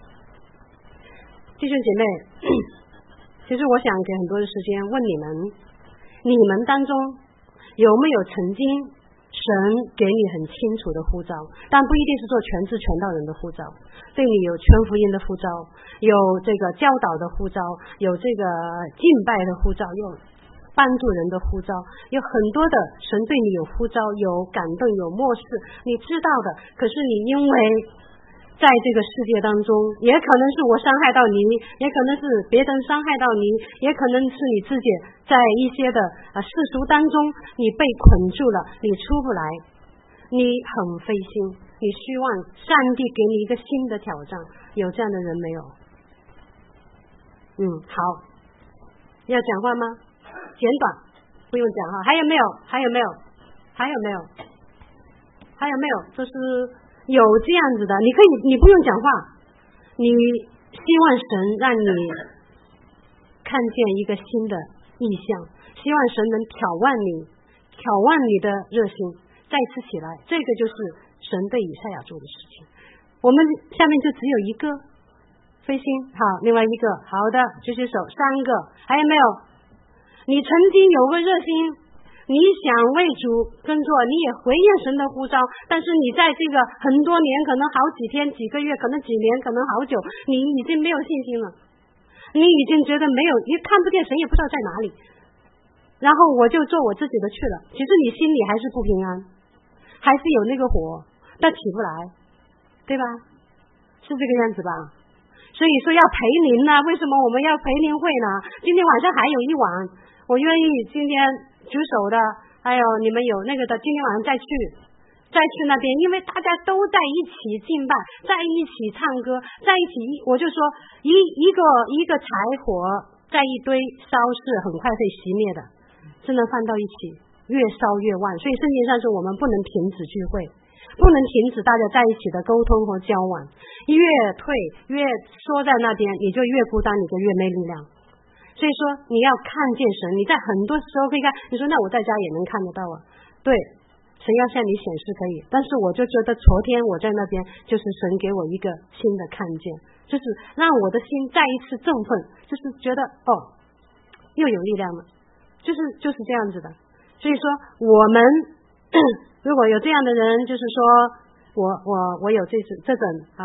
弟兄姐妹，其实我想给很多的时间问你们，你们当中有没有曾经神给你很清楚的呼召，但不一定是做全知全道人的呼召，对你有全福音的呼召，有这个教导的呼召，有这个敬拜的呼召，有帮助人的呼召，有很多的神对你有呼召，有感动，有漠视，你知道的。可是你因为在这个世界当中，也可能是我伤害到你，也可能是别人伤害到你，也可能是你自己在一些的啊世俗当中你被捆住了，你出不来，你很费心，你希望上帝给你一个新的挑战，有这样的人没有？嗯，好，要讲话吗？简短，不用讲哈。还有没有？还有没有？还有没有？还有没有？就是有这样子的，你可以，你不用讲话，你希望神让你看见一个新的意象，希望神能挑旺你，挑旺你的热心，再次起来，这个就是神对以赛亚做的事情。我们下面就只有一个飞星，好，另外一个，好的，举起手，三个，还有没有？你曾经有个热心，你想为主工作，你也回应神的呼召，但是你在这个很多年，可能好几天、几个月，可能几年，可能好久，你已经没有信心了，你已经觉得没有，你看不见神，也不知道在哪里，然后我就做我自己的去了。其实你心里还是不平安，还是有那个火，但起不来，对吧？是这个样子吧？所以说要培灵呢，为什么我们要培灵会呢？今天晚上还有一晚，我愿意今天举手的，还有你们有那个的，今天晚上再去再去那边，因为大家都在一起敬拜，在一起唱歌，在一起，我就说一一个一个柴火在一堆烧是很快会熄灭的，真的放到一起越烧越旺。所以圣经上说我们不能停止聚会，不能停止大家在一起的沟通和交往，越退越缩在那边，你就越孤单，你就越没力量。所以说你要看见神，你在很多时候可以看，你说那我在家也能看得到啊，对，神要向你显示可以，但是我就觉得昨天我在那边，就是神给我一个新的看见，就是让我的心再一次振奋，就是觉得哦又有力量了，就是就是这样子的。所以说我们如果有这样的人，就是说我我我有这种这种啊，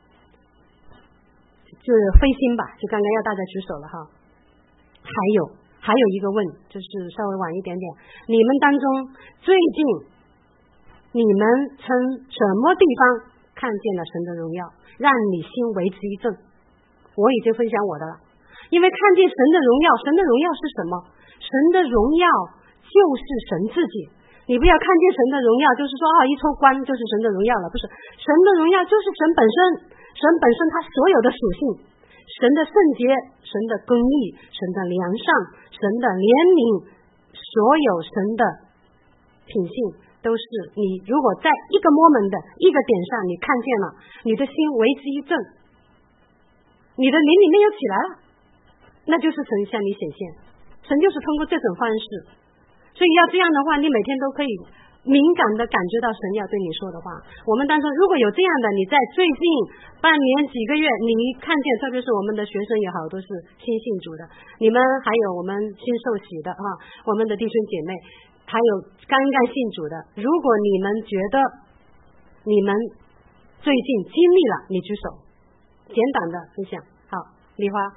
就是飞心吧，就刚刚要大家举手了哈。还有还有一个问，就是稍微晚一点点，你们当中最近你们从什么地方看见了神的荣耀，让你心为之一振？我已经分享我的了，因为看见神的荣耀，神的荣耀是什么？神的荣耀就是神自己。你不要看见神的荣耀就是说啊一抽光就是神的荣耀了，不是，神的荣耀就是神本身，神本身它所有的属性，神的圣洁，神的公义，神的良善，神的怜悯，所有神的品性都是你如果在一个 moment 的一个点上你看见了，你的心为之一振，你的灵里面又起来了，那就是神向你显现，神就是通过这种方式。所以要这样的话，你每天都可以敏感的感觉到神要对你说的话。我们当中如果有这样的，你在最近半年几个月你看见，特别是我们的学生也好，都是新信主的，你们还有我们新受洗的啊，我们的弟兄姐妹，还有刚刚信主的，如果你们觉得你们最近经历了，你举手，简短的分享。好，丽花。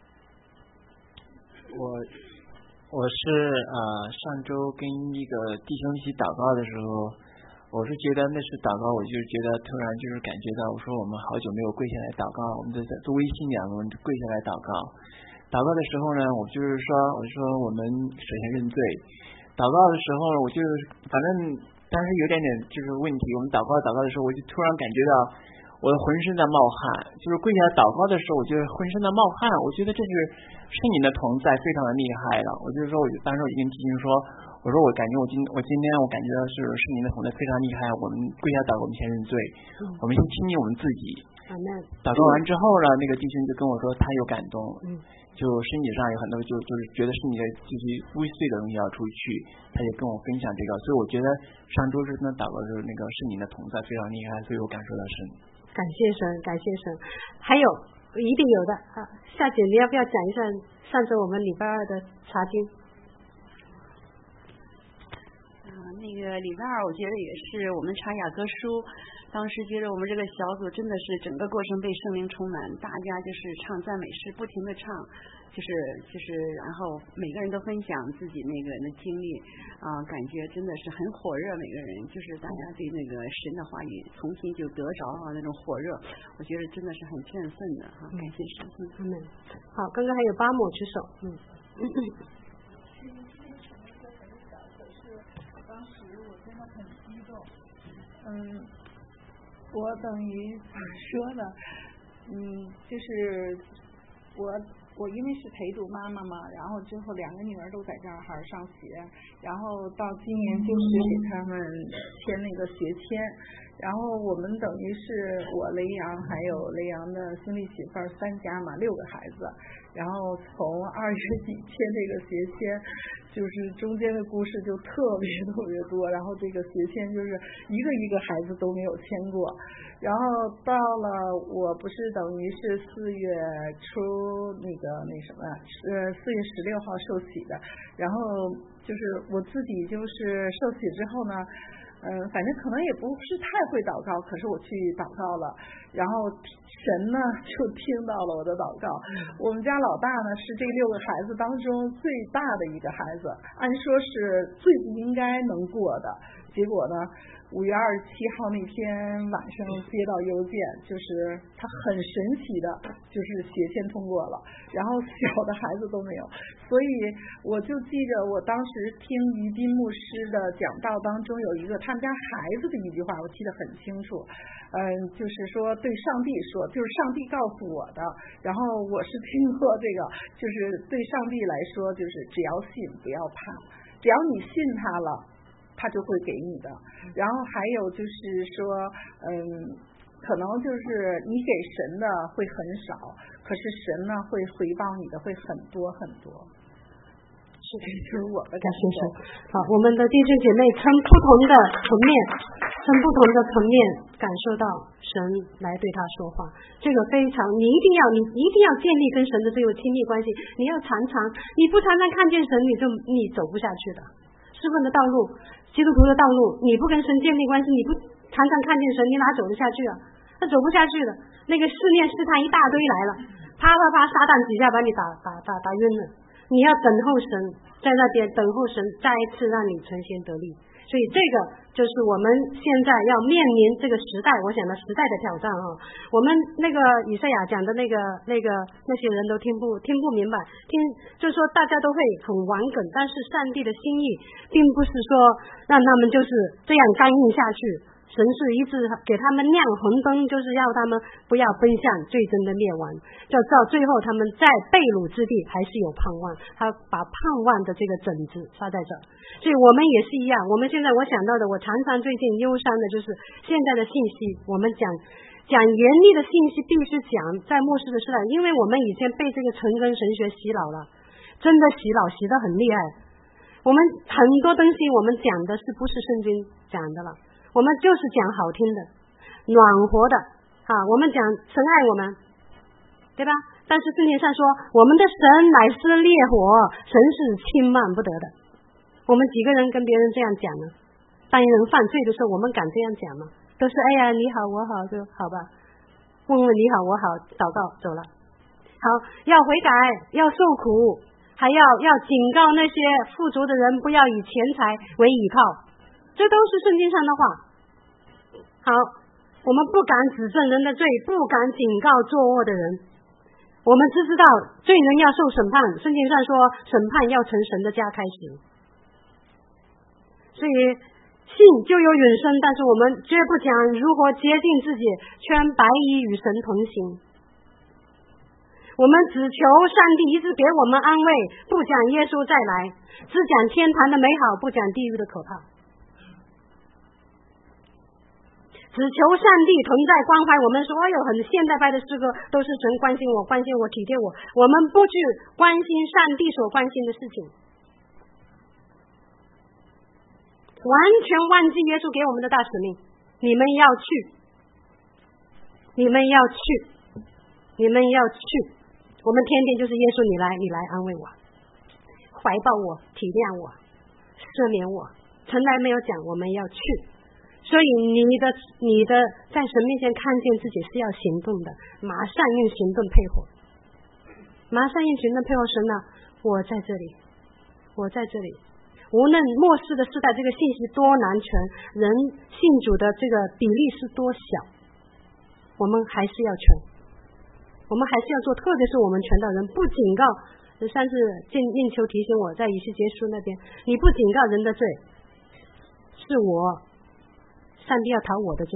我我是呃上周跟一个弟兄一起祷告的时候，我是觉得那是祷告，我就觉得突然就是感觉到，我说我们好久没有跪下来祷告，我们在做微信两个人跪下来祷告。祷告的时候呢，我就是说，我就说我们首先认罪。祷告的时候，我就反正但是有点点就是问题。我们祷告祷告的时候，我就突然感觉到我的浑身在冒汗，就是跪下来祷告的时候，我觉得浑身在冒汗。我觉得这是圣灵的同在，非常的厉害了。我就是说，我就当时我就跟弟兄说，我说我感觉我今我今天我感觉到是圣灵的同在非常厉害。我们跪下祷告，我们先认罪，我们先亲近我们自己。 祷告完之后呢，那个弟兄就跟我说他有感动，嗯，就身体上有很多就就是觉得身体的就是污秽的东西要出去，他就跟我分享这个，所以我觉得上周日那祷告的时候，那个圣灵的同在非常厉害，所以我感受到神。 感谢神，感谢神。还有一定有的啊，夏姐你要不要讲一下上周我们礼拜二的查经？ 那个礼拜二我觉得也是我们查雅各书，当时觉得我们这个小组真的是整个过程被圣灵充满，大家就是唱赞美诗不停的唱，就是就是然后每个人都分享自己那个人的经历啊、呃，感觉真的是很火热，每个人就是大家对那个神的话语重新就得着啊那种火热，我觉得真的是很振奋的哈、啊，感谢神。 嗯，好，刚刚还有巴姆举手，嗯。 嗯，我等于怎么说呢？嗯，就是我我因为是陪读妈妈嘛，然后之后两个女儿都在这儿还上学，然后到今年就是给他们签那个学签，然后我们等于是我雷阳还有雷阳的兄弟媳妇儿三家嘛，六个孩子，然后从二月底签这个学签。就是中间的故事就特别特别多，然后这个学签就是一个一个孩子都没有签过，然后到了我不是等于是四月初那个那什么呃四月十六号受洗的，然后就是我自己就是受洗之后呢嗯，反正可能也不是太会祷告，可是我去祷告了，然后神呢就听到了我的祷告。我们家老大呢是这六个孩子当中最大的一个孩子，按说是最不应该能过的，结果呢五月二十七号那天晚上接到邮件，就是他很神奇的就是学签通过了，然后小的孩子都没有，所以我就记着我当时听于斌牧师的讲道当中有一个他们家孩子的一句话，我记得很清楚，嗯，就是说对上帝说，就是上帝告诉我的，然后我是听过这个，就是对上帝来说，就是只要信不要怕，只要你信他了他就会给你的。然后还有就是说嗯，可能就是你给神的会很少，可是神呢会回报你的会很多很多。是，这就是我的感受。 好，我们的弟兄姐妹从不同的层面从不同的层面感受到神来对他说话，这个非常你一定要你一定要建立跟神的这个亲密关系，你要常常你不常常看见神你就你走不下去的。侍奉的道路，基督徒的道路，你不跟神建立关系，你不常常看见神，你哪走得下去啊？那走不下去的。那个试炼试探一大堆来了，啪啪啪，撒旦几下把你打打打打晕了。你要等候神，在那边等候神再一次让你存心得力。所以这个就是我们现在要面临这个时代，我想的时代的挑战啊。我们那个以赛亚讲的那个那个那些人都听不听不明白，听就是说大家都会很顽梗，但是上帝的心意并不是说让他们就是这样刚硬下去。神是一直给他们亮红灯，就是要他们不要奔向最终的灭亡，就到最后他们在被掳之地还是有盼望，他把盼望的这个种子撒在这。所以我们也是一样，我们现在我想到的，我常常最近忧伤的就是现在的信息，我们讲讲严厉的信息必须讲在末世的时代，因为我们以前被这个陈根神学洗脑了，真的洗脑洗得很厉害，我们很多东西我们讲的是不是圣经讲的了，我们就是讲好听的暖和的啊，我们讲神爱我们，对吧？但是圣经上说我们的神乃是烈火，神是轻慢不得的。我们几个人跟别人这样讲呢？当人犯罪的时候我们敢这样讲吗？都是哎呀你好我好就好吧，问问你好我好，祷告走了。好，要悔改，要受苦，还要要警告那些富足的人不要以钱财为倚靠，这都是圣经上的话。好，我们不敢指证人的罪，不敢警告作恶的人，我们只知道罪人要受审判，圣经上说审判要从神的家开始。所以信就有永生，但是我们绝不讲如何洁净自己，全白衣与神同行。我们只求上帝一直给我们安慰，不讲耶稣再来，只讲天堂的美好，不讲地狱的可怕。 只求上帝同在关怀我们，所有很现代派的诗歌都是神关心我关心我体贴我，我们不去关心上帝所关心的事情，完全忘记耶稣给我们的大使命，你们要去，你们要去，你们要去，我们天天就是耶稣你来你来安慰我，怀抱我，体谅我，赦免我，从来没有讲我们要去。所以你的你的在神面前看见自己是要行动的，马上用行动配合，马上用行动配合神啊，我在这里，我在这里。无论末世的时代这个信息多难传，人信主的这个比例是多小，我们还是要传，我们还是要做，特别是我们传道人不警告。上次应应秋提醒我在以西结书那边，你不警告人的罪，是我上帝要讨我的罪，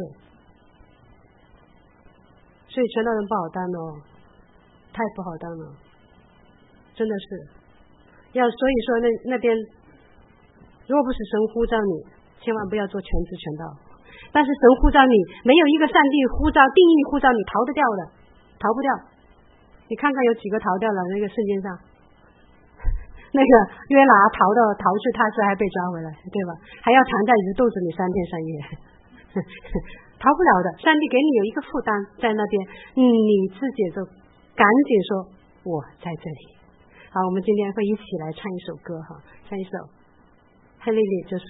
所以传道人不好当哦，太不好当了，真的是要。所以说那那边，如果不是神呼召你，千万不要做全职传道。但是神呼召你，没有一个上帝呼召定义呼召你逃得掉的，逃不掉。你看看有几个逃掉了？那个圣经上，那个约拿逃到逃去他是还被抓回来，对吧？还要藏在鱼肚子里三天三夜，逃不了的。上帝给你有一个负担在那边，你自己就赶紧说我在这里。好，我们今天会一起来唱一首歌哈，唱一首黑莉莉就是